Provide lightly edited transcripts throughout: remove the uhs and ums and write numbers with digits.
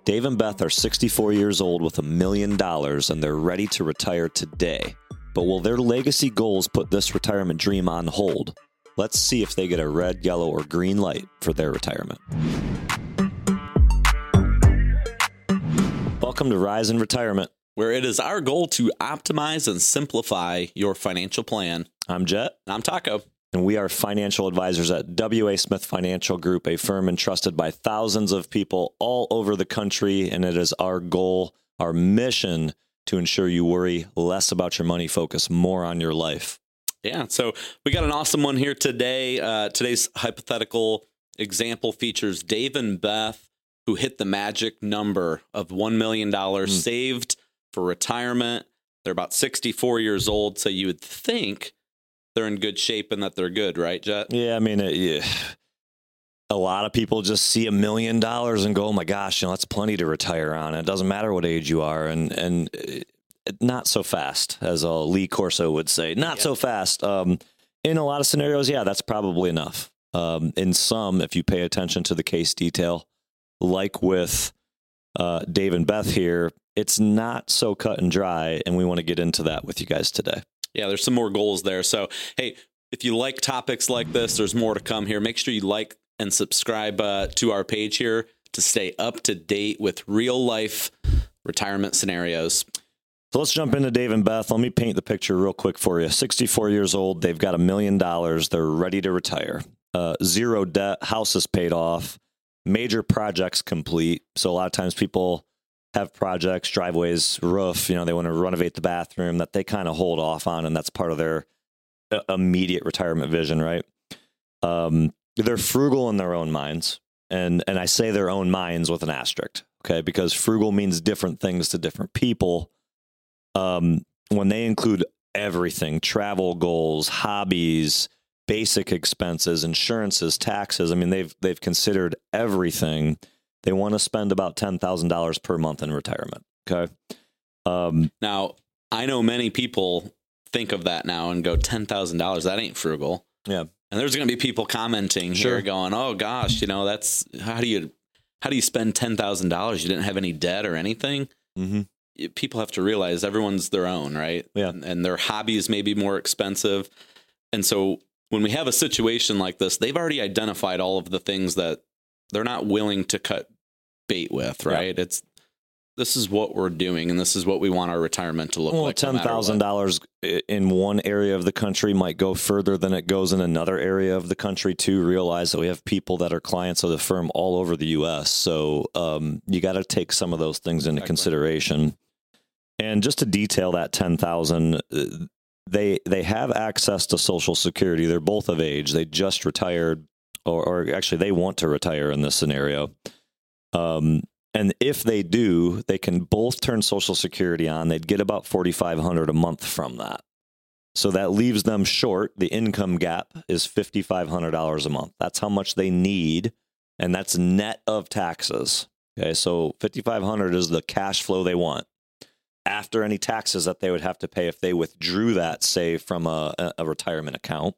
Dave and Beth are 64 years old with $1 million, and they're ready to retire today. But will their legacy goals put this retirement dream on hold? Let's see if they get a red, yellow, or green light for their retirement. Welcome to Rise in Retirement, where it is our goal to optimize and simplify your financial plan. I'm Jet. And I'm Taco. And we are financial advisors at W.A. Smith Financial Group, a firm entrusted by thousands of people all over the country. And it is our goal, our mission, to ensure you worry less about your money, focus more on your life. Yeah, so we got an awesome one here today. Today's hypothetical example features Dave and Beth, who hit the magic number of $1 million saved for retirement. They're about 64 years old, so you would think they're in good shape and that they're good, right, Jet? Yeah, I mean, a lot of people just see $1 million and go, oh my gosh, that's plenty to retire on. It doesn't matter what age you are. And not so fast, as Lee Corso would say. Not so fast. In a lot of scenarios, yeah, that's probably enough. In some, if you pay attention to the case detail, like with Dave and Beth here, it's not so cut and dry, and we want to get into that with you guys today. Yeah, there's some more goals there. So, hey, if you like topics like this, there's more to come here. Make sure you like and subscribe to our page here to stay up to date with real life retirement scenarios. So let's jump into Dave and Beth. Let me paint the picture real quick for you. 64 years old. They've got $1 million. They're ready to retire. Zero debt. House is paid off. Major projects complete. So a lot of times people have projects, driveways, roof, they want to renovate the bathroom that they kind of hold off on. And that's part of their immediate retirement vision, right? They're frugal in their own minds. And I say their own minds with an asterisk, okay? Because frugal means different things to different people. When they include everything, travel goals, hobbies, basic expenses, insurances, taxes, I mean, they've considered everything. They want to spend about $10,000 per month in retirement. Okay. Now, I know many people think of that now and go, $10,000, that ain't frugal. Yeah. And there's going to be people commenting here going, oh gosh, that's how do you spend $10,000? You didn't have any debt or anything. Mm-hmm. People have to realize everyone's their own, right? Yeah. And their hobbies may be more expensive. And so when we have a situation like this, they've already identified all of the things that they're not willing to cut bait with, right? Yeah. This is what we're doing, and this is what we want our retirement to look like. $10,000 in one area of the country might go further than it goes in another area of the country too. Realize that we have people that are clients of the firm all over the U.S., so you got to take some of those things into consideration. And just to detail that $10,000, they have access to Social Security. They're both of age. They just retired, or actually they want to retire in this scenario. And if they do, they can both turn Social Security on. They'd get about $4,500 a month from that. So that leaves them short. The income gap is $5,500 a month. That's how much they need, and that's net of taxes. Okay, so $5,500 is the cash flow they want after any taxes that they would have to pay if they withdrew that, say, from a retirement account.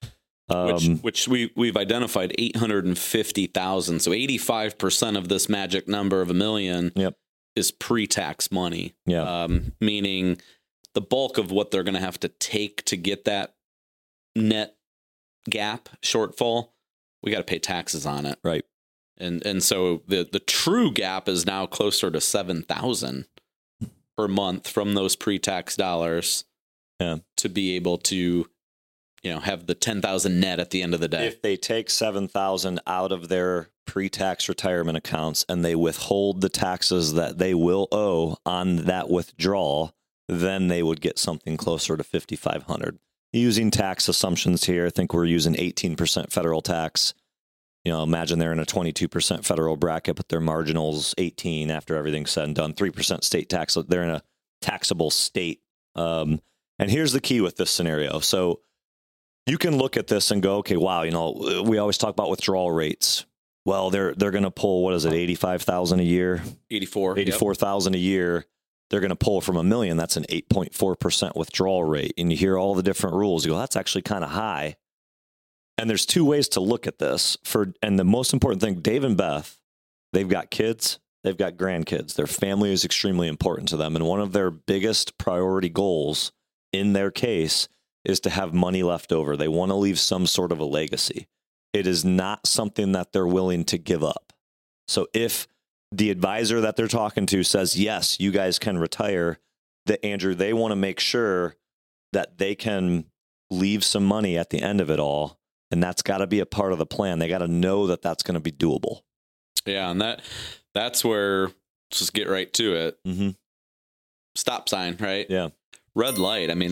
Which we've identified 850,000. So 85% of this magic number of $1 million is pre-tax money. Yeah. Meaning the bulk of what they're going to have to take to get that net gap shortfall, we got to pay taxes on it. Right. And so the true gap is now closer to $7,000 per month from those pre-tax dollars to be able to have the $10,000 net at the end of the day. If they take $7,000 out of their pre-tax retirement accounts and they withhold the taxes that they will owe on that withdrawal, then they would get something closer to $5,500. Using tax assumptions here, I think we're using 18% federal tax. Imagine they're in a 22% federal bracket, but their marginal's 18 after everything's said and done. 3% state tax. They're in a taxable state. And here's the key with this scenario. So you can look at this and go, okay, wow, we always talk about withdrawal rates. Well, they're going to pull, what is it, 85,000 a year? 84,000 a year. They're going to pull from $1 million. That's an 8.4% withdrawal rate. And you hear all the different rules. You go, that's actually kind of high. And there's two ways to look at this. And the most important thing, Dave and Beth, they've got kids they've got grandkids. Their family is extremely important to them. And one of their biggest priority goals in their case is to have money left over. They want to leave some sort of a legacy. It is not something that they're willing to give up. So if the advisor that they're talking to says, yes, you guys can retire, that Andrew, they want to make sure that they can leave some money at the end of it all. And that's got to be a part of the plan. They got to know that that's going to be doable. Yeah. And that's where, let's just get right to it. Mm-hmm. Stop sign, right? Yeah. Red light. I mean,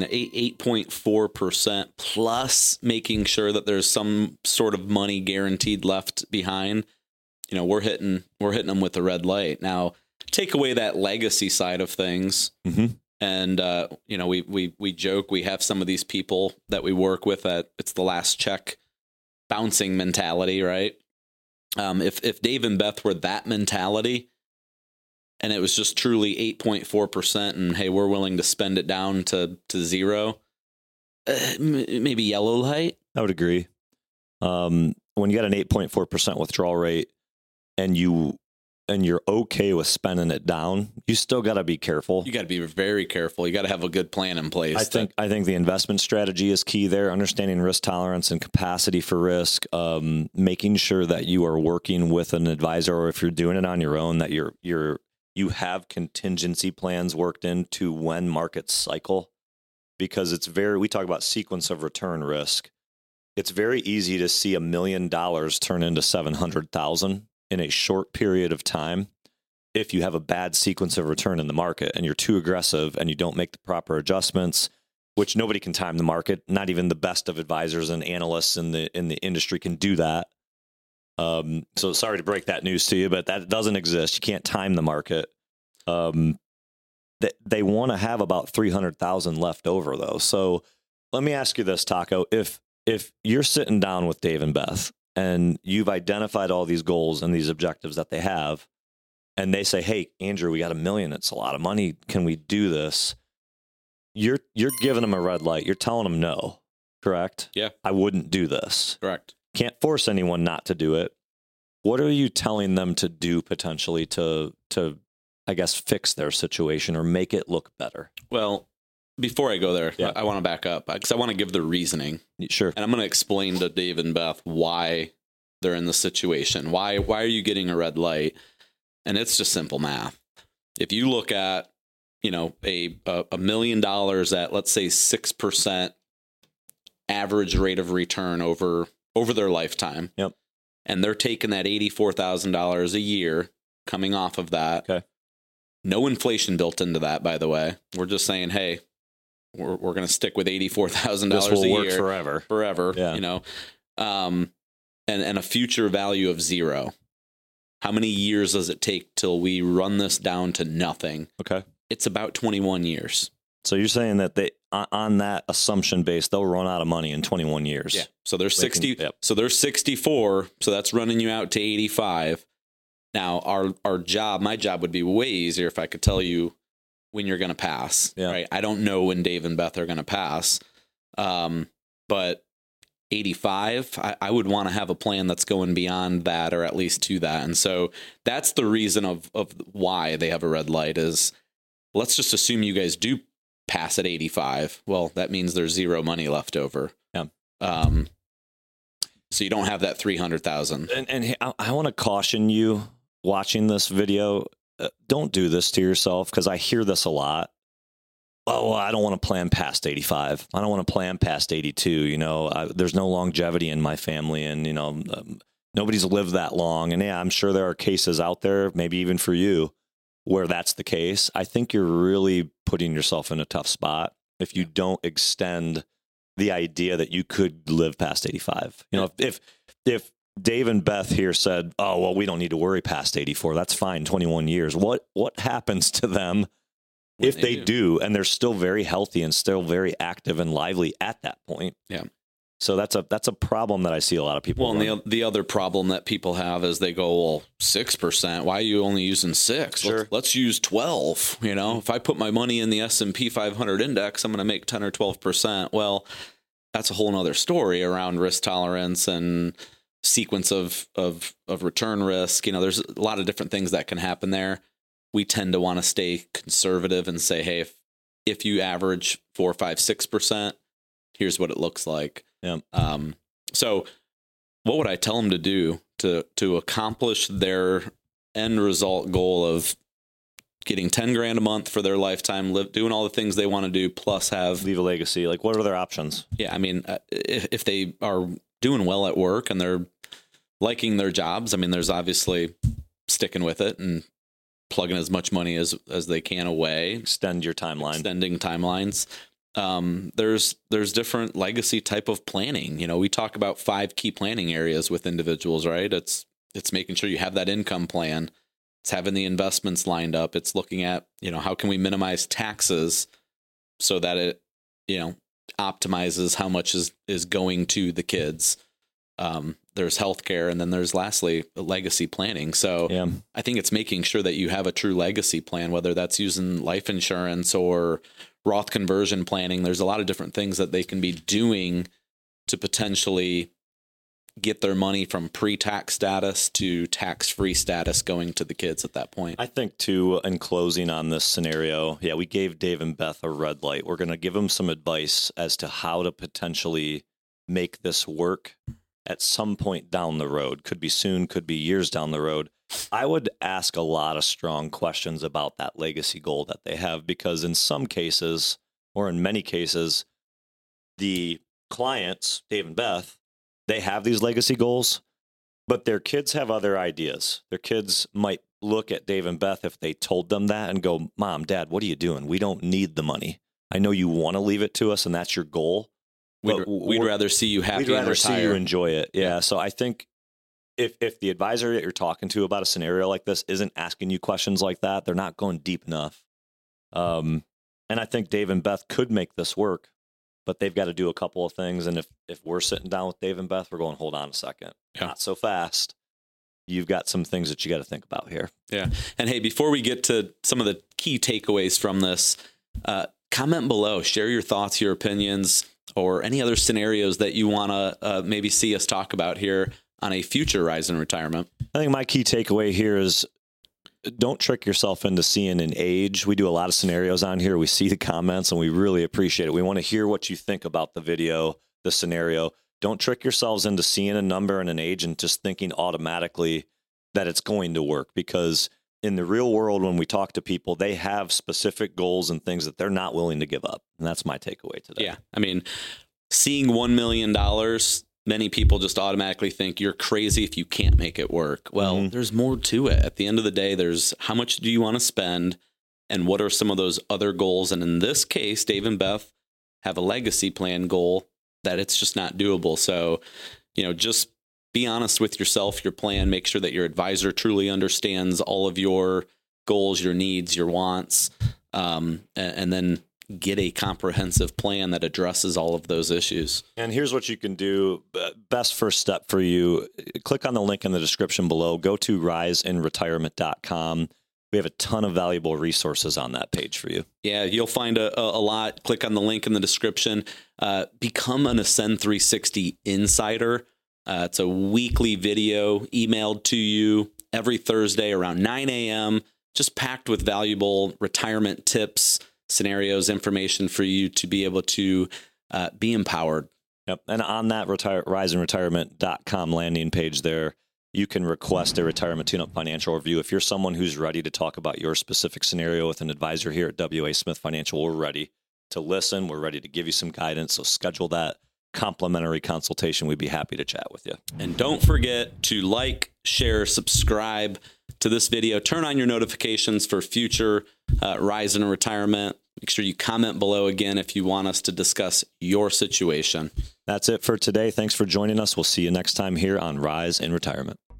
8.4% plus making sure that there's some sort of money guaranteed left behind. You know, we're hitting them with the red light. Now, take away that legacy side of things. Mm-hmm. And, you know, we joke, we have some of these people that we work with that it's the last check bouncing mentality, right? If Dave and Beth were that mentality and it was just truly 8.4% and hey, we're willing to spend it down to zero, maybe yellow light. I would agree. When you got an 8.4% withdrawal rate and you're okay with spending it down, you still got to be careful. You got to be very careful. You got to have a good plan in place. I think the investment strategy is key there. Understanding risk tolerance and capacity for risk, making sure that you are working with an advisor, or if you're doing it on your own, that you have contingency plans worked into when markets cycle, because we talk about sequence of return risk. It's very easy to see $1 million turn into 700,000 in a short period of time if you have a bad sequence of return in the market and you're too aggressive and you don't make the proper adjustments, which nobody can time the market. Not even the best of advisors and analysts in the industry can do that. So sorry to break that news to you, but that doesn't exist. You can't time the market. They want to have about 300,000 left over though. So let me ask you this, Taco. If you're sitting down with Dave and Beth and you've identified all these goals and these objectives that they have, and they say, hey, Andrew, we got $1 million. It's a lot of money. Can we do this? You're giving them a red light. You're telling them no, correct? Yeah. I wouldn't do this. Correct. Can't force anyone not to do it. What are you telling them to do potentially to I guess, fix their situation or make it look better? Well, before I go there, yeah. I want to back up because I want to give the reasoning. Sure. And I'm going to explain to Dave and Beth why they're in the situation. Why are you getting a red light? And it's just simple math. If you look at, you know, a $1 million at, let's say, 6% average rate of return over their lifetime. Yep. And they're taking that $84,000 a year coming off of that. Okay. No inflation built into that, by the way. We're just saying, hey, we're going to stick with $84,000 a year. This will work forever. Forever, yeah. You know. And a future value of zero. How many years does it take till we run this down to nothing? Okay. It's about 21 years. So you're saying that they, on that assumption base, they'll run out of money in 21 years. Yeah. So they're 60. Yep. So they're 64. So that's running you out to 85. Now our job, my job would be way easier if I could tell you when you're going to pass. Yeah. Right. I don't know when Dave and Beth are going to pass. But 85, I would want to have a plan that's going beyond that, or at least to that. And so that's the reason of why they have a red light is, let's just assume you guys do pass at 85. Well, that means there's zero money left over. Yeah. So you don't have that 300,000. And I want to caution you watching this video. Don't do this to yourself, because I hear this a lot. Oh, I don't want to plan past 85. I don't want to plan past 82. You know, there's no longevity in my family, and, you know, nobody's lived that long. And yeah, I'm sure there are cases out there, maybe even for you, where that's the case. I think you're really putting yourself in a tough spot if you don't extend the idea that you could live past 85. You know, if Dave and Beth here said, oh, well, we don't need to worry past 84, that's fine, 21 years. What happens to them if they do, and they're still very healthy and still very active and lively at that point? Yeah. So that's a problem that I see a lot of people. Well, and the other problem that people have is they go, well, 6%. Why are you only using 6? Sure. Let's use 12. You know, if I put my money in the S&P 500 index, I'm going to make 10 or 12%. Well, that's a whole nother story around risk tolerance and sequence of return risk. You know, there's a lot of different things that can happen there. We tend to want to stay conservative and say, hey, if you average 4, 5, 6%, here's what it looks like. Yeah. So what would I tell them to do to accomplish their end result goal of getting 10 grand a month for their lifetime, doing all the things they want to do, plus leave a legacy? Like, what are their options? Yeah. I mean, if they are doing well at work and they're liking their jobs, I mean, there's obviously sticking with it and plugging as much money as they can away. Extending timelines. There's different legacy type of planning. You know, we talk about 5 key planning areas with individuals, right? It's making sure you have that income plan. It's having the investments lined up. It's looking at, you know, how can we minimize taxes so that it, you know, optimizes how much is going to the kids. There's healthcare, and then there's lastly legacy planning. So yeah. I think it's making sure that you have a true legacy plan, whether that's using life insurance or Roth conversion planning. There's a lot of different things that they can be doing to potentially get their money from pre-tax status to tax-free status going to the kids at that point. I think too, in closing on this scenario, yeah, we gave Dave and Beth a red light. We're going to give them some advice as to how to potentially make this work at some point down the road. Could be soon, could be years down the road. I would ask a lot of strong questions about that legacy goal that they have, because in some cases, or in many cases, the clients, Dave and Beth, they have these legacy goals, but their kids have other ideas. Their kids might look at Dave and Beth if they told them that and go, Mom, Dad, what are you doing? We don't need the money. I know you want to leave it to us and that's your goal. We'd rather see you happy. We'd rather and see you enjoy it. Yeah. So I think if the advisor that you're talking to about a scenario like this isn't asking you questions like that, they're not going deep enough. And I think Dave and Beth could make this work, but they've got to do a couple of things. And if we're sitting down with Dave and Beth, we're going, hold on a second. Yeah. Not so fast. You've got some things that you got to think about here. Yeah. And hey, before we get to some of the key takeaways from this, comment below, share your thoughts, your opinions, or any other scenarios that you want to maybe see us talk about here on a future Rise in Retirement. I think my key takeaway here is don't trick yourself into seeing an age. We do a lot of scenarios on here. We see the comments and we really appreciate it. We want to hear what you think about the video, the scenario. Don't trick yourselves into seeing a number and an age and just thinking automatically that it's going to work, because in the real world, when we talk to people, they have specific goals and things that they're not willing to give up. And that's my takeaway today. Yeah. I mean, seeing $1 million, many people just automatically think you're crazy if you can't make it work. Well, there's more to it. At the end of the day, there's how much do you want to spend and what are some of those other goals? And in this case, Dave and Beth have a legacy plan goal that it's just not doable. So, you know, just be honest with yourself, your plan, make sure that your advisor truly understands all of your goals, your needs, your wants, and then get a comprehensive plan that addresses all of those issues. And here's what you can do. Best first step for you, click on the link in the description below. Go to riseinretirement.com. We have a ton of valuable resources on that page for you. Yeah, you'll find a lot. Click on the link in the description. Become an Ascend 360 insider. It's a weekly video emailed to you every Thursday around 9 a.m., just packed with valuable retirement tips, scenarios, information for you to be able to be empowered. Yep. And on that riseinretirement.com landing page there, you can request a retirement tune-up financial review. If you're someone who's ready to talk about your specific scenario with an advisor here at W.A. Smith Financial, we're ready to listen. We're ready to give you some guidance. So schedule that complimentary consultation. We'd be happy to chat with you. And don't forget to like, share, subscribe to this video. Turn on your notifications for future Rise in Retirement. Make sure you comment below again if you want us to discuss your situation. That's it for today. Thanks for joining us. We'll see you next time here on Rise in Retirement.